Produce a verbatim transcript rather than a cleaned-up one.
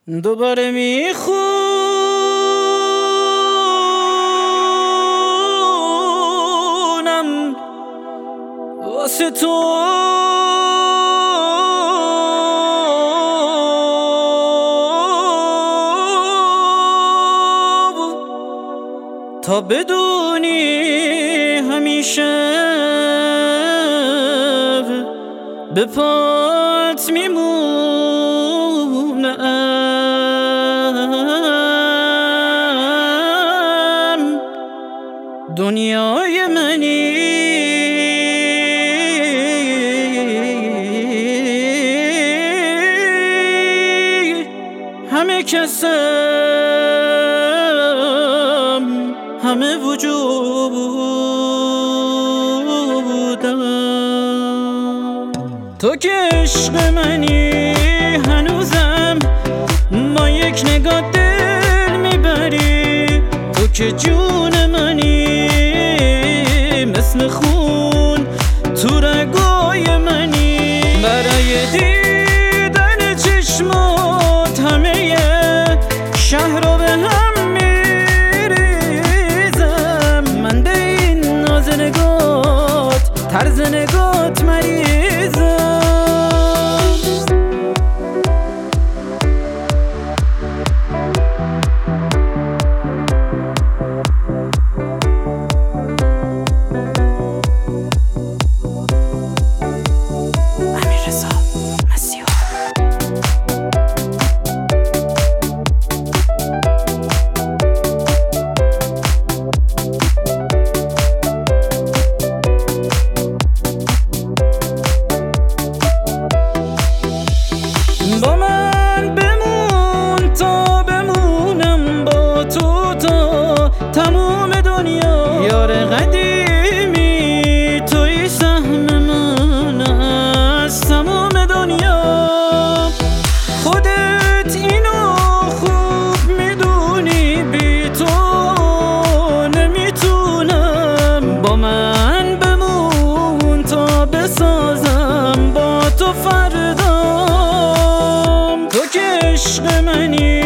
دوباره میخونم واسه تو تا بدونی همیشه به پات میمونم دنیای منی همه کسم همه وجودم تو که عشق منی هنوزم با یک نگاه دل میبری تو که جون منی مثل خون تو رگای منی برای دیدن چشمات همه شهر رو به هم میریزم من به این ناز نگات طرز نگات مریضم با من بمون تا بمونم با تو تا تموم دنیا یار قدیمی توی سهم من از تموم دنیا خودت اینو خوب میدونی بی تو نمیتونم با من بمون تا بسازم با تو فردا عشق منی